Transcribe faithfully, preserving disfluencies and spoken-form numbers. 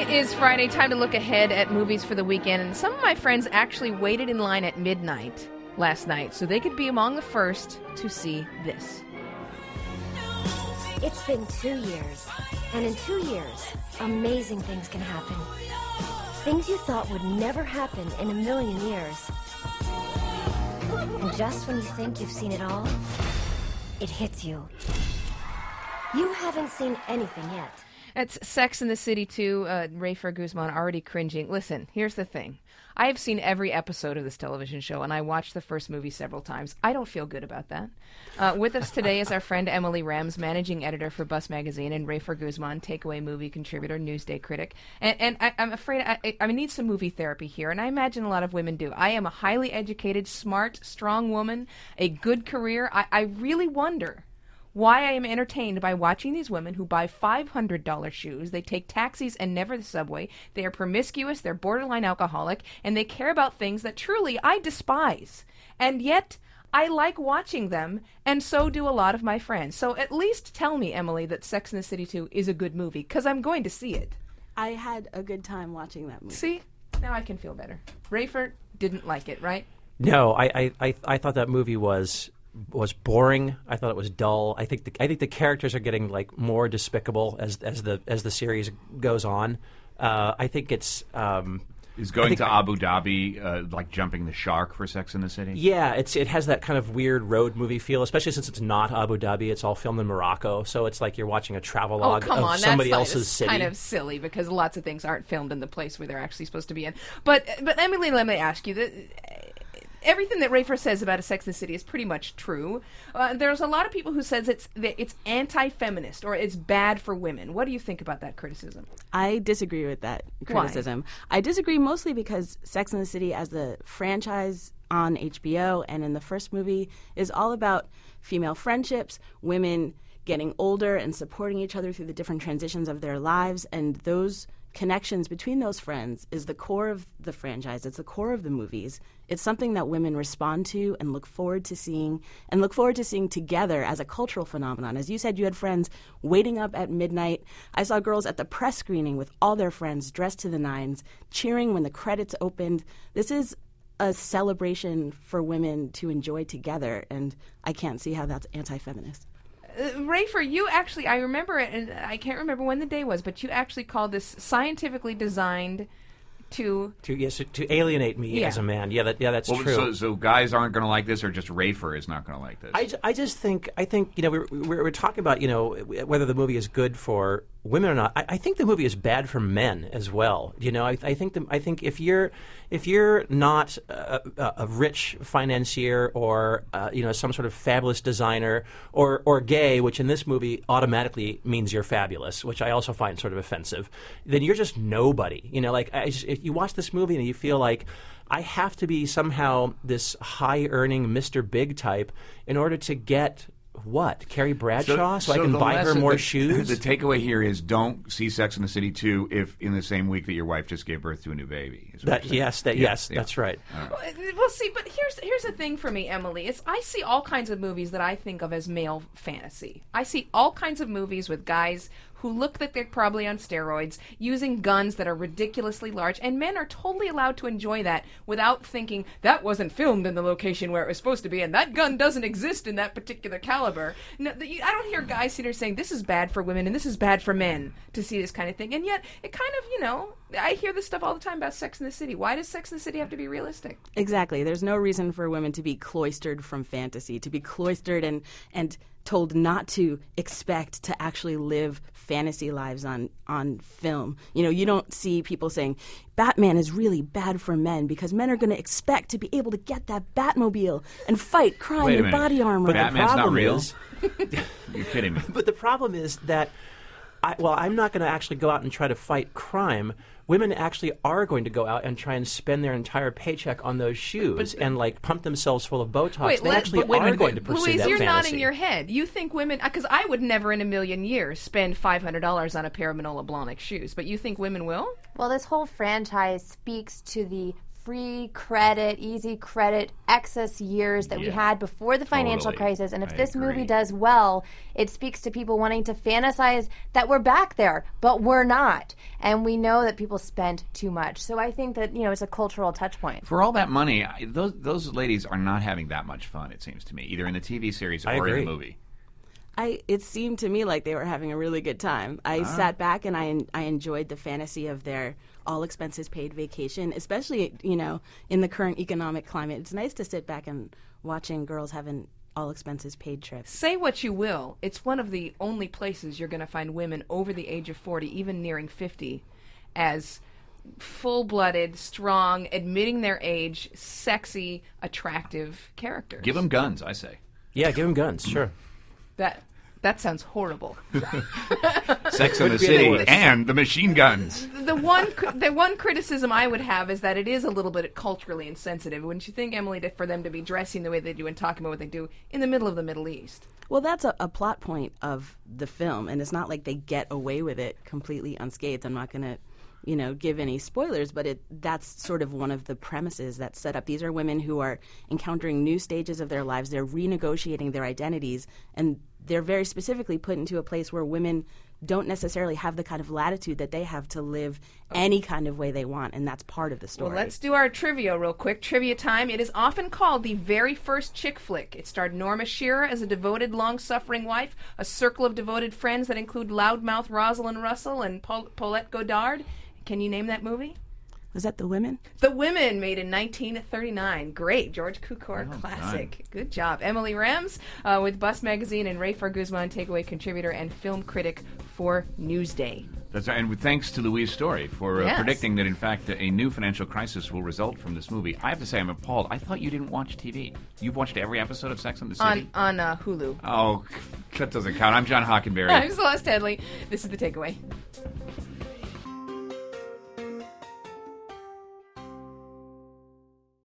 It is Friday, time to look ahead at movies for the weekend, and some of my friends actually waited in line at midnight last night so they could be among the first to see this. It's been two years, and in two years, amazing things can happen. Things you thought would never happen in a million years. And just when you think you've seen it all, it hits you. You haven't seen anything yet. It's Sex and the City two, uh, Rafer Guzman already cringing. Listen, here's the thing. I have seen every episode of this television show, and I watched the first movie several times. I don't feel good about that. Uh, with us today is our friend Emily Rams, managing editor for Bus Magazine, and Rafer Guzman, takeaway movie contributor, Newsday critic. And, and I, I'm afraid I, I need some movie therapy here, and I imagine a lot of women do. I am a highly educated, smart, strong woman, a good career. I, I really wonder why I am entertained by watching these women who buy five hundred dollars shoes, they take taxis and never the subway, they are promiscuous, they're borderline alcoholic, and they care about things that truly I despise. And yet, I like watching them, and so do a lot of my friends. So at least tell me, Emily, that Sex and the City two is a good movie, because I'm going to see it. I had a good time watching that movie. See? Now I can feel better. Rafer didn't like it, right? No, I, I, I, I thought that movie was... was boring. I thought it was dull. I think the, I think the characters are getting like more despicable as as the as the series goes on. Uh, I think it's um, is going think, to Abu Dhabi uh, like jumping the shark for Sex and the City. Yeah, it's it has that kind of weird road movie feel, especially since it's not Abu Dhabi. It's all filmed in Morocco, so it's like you're watching a travelogue oh, come of on. somebody That's else's like, city. Kind of silly because lots of things aren't filmed in the place where they're actually supposed to be in. But but Emily, let me ask you that. Everything that Rafer says about A Sex and the City is pretty much true. Uh, there's a lot of people who says it's it's anti-feminist or it's bad for women. What do you think about that criticism? I disagree with that criticism. Why? I disagree mostly because Sex and the City as the franchise on H B O and in the first movie is all about female friendships, women getting older and supporting each other through the different transitions of their lives, and those connections between those friends is the core of the franchise. It's the core of the movies. It's something that women respond to and look forward to seeing, and look forward to seeing together as a cultural phenomenon. As you said, you had friends waiting up at midnight. I saw girls at the press screening with all their friends dressed to the nines, cheering when the credits opened. This is a celebration for women to enjoy together, and I can't see how that's anti-feminist. Uh, Rafer, you actually, I remember it, and I can't remember when the day was, but you actually called this scientifically designed to... To, yes, to alienate me yeah. as a man. Yeah, that, yeah that's well, true. So, so guys aren't going to like this, or just Rafer is not going to like this? I, I just think, I think, you know, we're, we're, we're talking about, you know, whether the movie is good for women or not. I, I think the movie is bad for men as well. You know, I, I think the, I think if you're if you're not a, a rich financier or uh, you know some sort of fabulous designer or or gay, which in this movie automatically means you're fabulous, which I also find sort of offensive, then you're just nobody. You know, like I just, if you watch this movie and you feel like I have to be somehow this high earning Mister Big type in order to get. What? Carrie Bradshaw? So, so, so I can buy her more the, shoes? The takeaway here is don't see Sex and the City two if in the same week that your wife just gave birth to a new baby. That, yes, that, yeah, yes, yeah. that's right. right. Well, well, see, but here's here's the thing for me, Emily. Is I see all kinds of movies that I think of as male fantasy. I see all kinds of movies with guys who look like they're probably on steroids, using guns that are ridiculously large, and men are totally allowed to enjoy that without thinking, that wasn't filmed in the location where it was supposed to be, and that gun doesn't exist in that particular caliber. No, the, I don't hear guys sitting there saying, this is bad for women, and this is bad for men to see this kind of thing, and yet, it kind of, you know, I hear this stuff all the time about Sex and the City. Why does Sex and the City have to be realistic? Exactly. There's no reason for women to be cloistered from fantasy, to be cloistered and and told not to expect to actually live fantasy lives on, on film. You know, you don't see people saying, Batman is really bad for men because men are going to expect to be able to get that Batmobile and fight crime in body armor. But Batman's not real. Is, You're kidding me. But the problem is that, I, well, I'm not going to actually go out and try to fight crime. Women actually are going to go out and try and spend their entire paycheck on those shoes but, and like pump themselves full of Botox. Wait, they let, actually wait, are wait, going to pursue Louise, that you're fantasy. nodding your head. You think women, because I would never in a million years spend five hundred dollars on a pair of Manolo Blahnik shoes, but you think women will? Well, this whole franchise speaks to the free credit, easy credit, excess years that Yeah. we had before the financial Totally. crisis. And if I this agree. movie does well, it speaks to people wanting to fantasize that we're back there, but we're not. And we know that people spend too much. So I think that, you know, it's a cultural touch point. For all that money, I- those those ladies are not having that much fun, it seems to me, either in the T V series I or in agree. the movie. I it seemed to me like they were having a really good time. I Ah. sat back and I I enjoyed the fantasy of their all expenses paid vacation, especially, you know, in the current economic climate. It's nice to sit back and watching girls having all expenses paid trips. Say what you will, it's one of the only places you're going to find women over the age of forty, even nearing fifty, as full-blooded, strong, admitting their age, sexy, attractive characters. Give them guns, I say. Yeah, give them guns, sure. That that sounds horrible. Sex and the be City anyways. and the machine guns. The one the one criticism I would have is that it is a little bit culturally insensitive. Wouldn't you think, Emily, to, for them to be dressing the way they do and talking about what they do in the middle of the Middle East? Well, that's a, a plot point of the film, and it's not like they get away with it completely unscathed. I'm not going to, you know, give any spoilers, but it that's sort of one of the premises that's set up. These are women who are encountering new stages of their lives. They're renegotiating their identities, and they're very specifically put into a place where women don't necessarily have the kind of latitude that they have to live any kind of way they want, and that's part of the story. Well, let's do our trivia real quick. Trivia time. It is often called the very first chick flick. It starred Norma Shearer as a devoted, long-suffering wife, a circle of devoted friends that include loudmouth Rosalind Russell and Paul- Paulette Goddard. Can you name that movie? Was that The Women? The Women, made in nineteen thirty-nine. Great. George Cukor, classic. Good job. Emily Rams uh, with Bust Magazine, and Rafer Guzman, takeaway contributor and film critic for Newsday. That's right. And thanks to Louise Story for uh, Yes. predicting that, in fact, a new financial crisis will result from this movie. I have to say, I'm appalled. I thought you didn't watch T V. You've watched every episode of Sex and the City? On, on uh, Hulu. Oh, that doesn't count. I'm John Hockenberry. I'm Celeste Headley. This is The Takeaway.